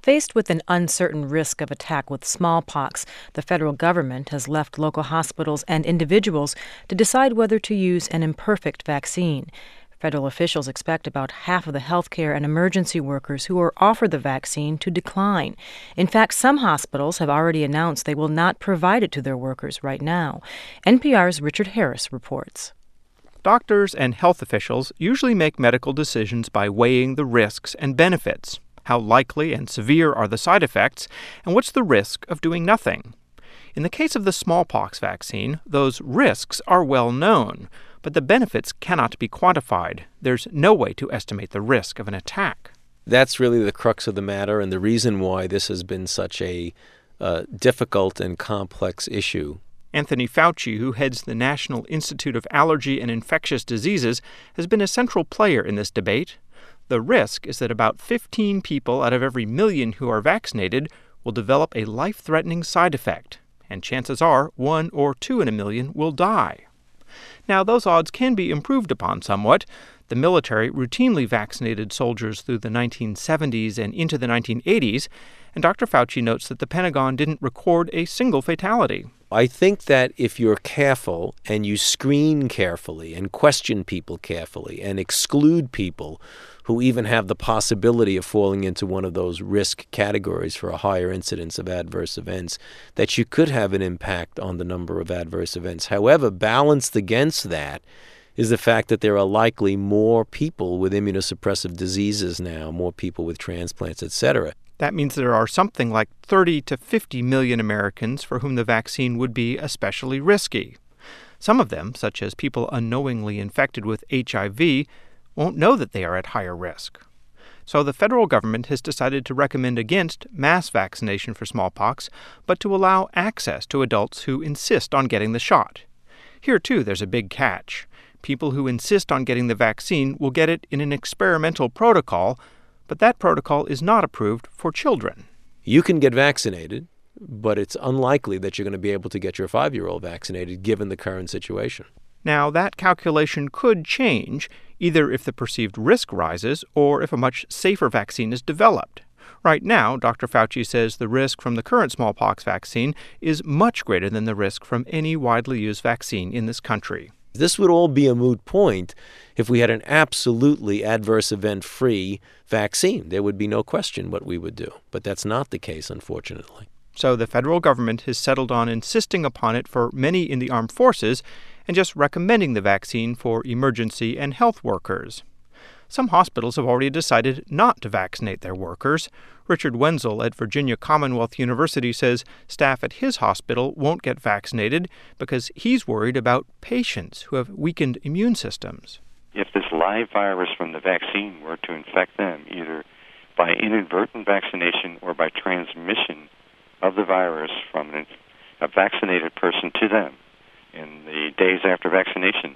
Faced with an uncertain risk of attack with smallpox, the federal government has left local hospitals and individuals to decide whether to use an imperfect vaccine. Federal officials expect about half of the healthcare and emergency workers who are offered the vaccine to decline. In fact, some hospitals have already announced they will not provide it to their workers right now. NPR's Richard Harris reports. Doctors and health officials usually make medical decisions by weighing the risks and benefits. How likely and severe are the side effects, and what's the risk of doing nothing? In the case of the smallpox vaccine, those risks are well known, but the benefits cannot be quantified. There's no way to estimate the risk of an attack. That's really the crux of the matter and the reason why this has been such a difficult and complex issue. Anthony Fauci, who heads the National Institute of Allergy and Infectious Diseases, has been a central player in this debate. The risk is that about 15 people out of every million who are vaccinated will develop a life-threatening side effect, and chances are 1 or 2 in a million will die. Now, those odds can be improved upon somewhat. The military routinely vaccinated soldiers through the 1970s and into the 1980s, and Dr. Fauci notes that the Pentagon didn't record a single fatality. I think that if you're careful and you screen carefully and question people carefully and exclude people who even have the possibility of falling into one of those risk categories for a higher incidence of adverse events, that you could have an impact on the number of adverse events. However, balanced against that is the fact that there are likely more people with immunosuppressive diseases now, more people with transplants, etc. That means there are something like 30 to 50 million Americans for whom the vaccine would be especially risky. Some of them, such as people unknowingly infected with HIV, won't know that they are at higher risk. So the federal government has decided to recommend against mass vaccination for smallpox, but to allow access to adults who insist on getting the shot. Here, too, there's a big catch. People who insist on getting the vaccine will get it in an experimental protocol, but that protocol is not approved for children. You can get vaccinated, but it's unlikely that you're going to be able to get your 5-year-old vaccinated given the current situation. Now, that calculation could change, either if the perceived risk rises or if a much safer vaccine is developed. Right now, Dr. Fauci says the risk from the current smallpox vaccine is much greater than the risk from any widely used vaccine in this country. This would all be a moot point if we had an absolutely adverse event-free vaccine. There would be no question what we would do. But that's not the case, unfortunately. So the federal government has settled on insisting upon it for many in the armed forces and just recommending the vaccine for emergency and health workers. Some hospitals have already decided not to vaccinate their workers. Richard Wenzel at Virginia Commonwealth University says staff at his hospital won't get vaccinated because he's worried about patients who have weakened immune systems. If this live virus from the vaccine were to infect them, either by inadvertent vaccination or by transmission of the virus from a vaccinated person to them in the days after vaccination,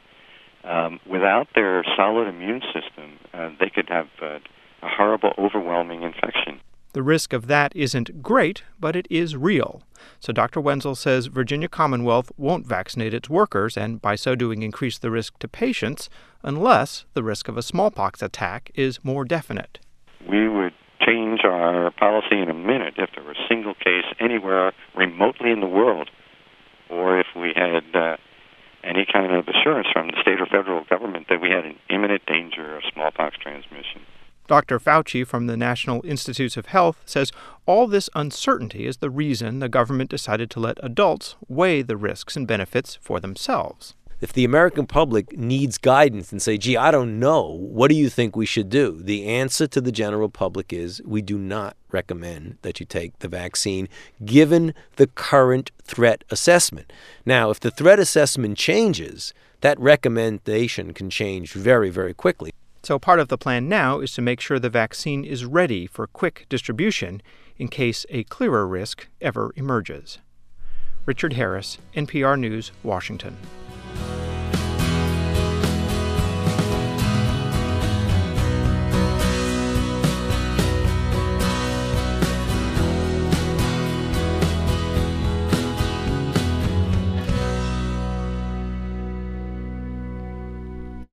without their solid immune system, they could have a horrible, overwhelming infection. The risk of that isn't great, but it is real. So Dr. Wenzel says Virginia Commonwealth won't vaccinate its workers and by so doing increase the risk to patients unless the risk of a smallpox attack is more definite. We would change our policy in a minute if there were a single case anywhere remotely in the world, or if we had any kind of assurance from the state or federal government that we had an imminent danger of smallpox transmission. Dr. Fauci from the National Institutes of Health says all this uncertainty is the reason the government decided to let adults weigh the risks and benefits for themselves. If the American public needs guidance and say, gee, I don't know, what do you think we should do? The answer to the general public is we do not recommend that you take the vaccine given the current threat assessment. Now, if the threat assessment changes, that recommendation can change very, very quickly. So part of the plan now is to make sure the vaccine is ready for quick distribution in case a clearer risk ever emerges. Richard Harris, NPR News, Washington.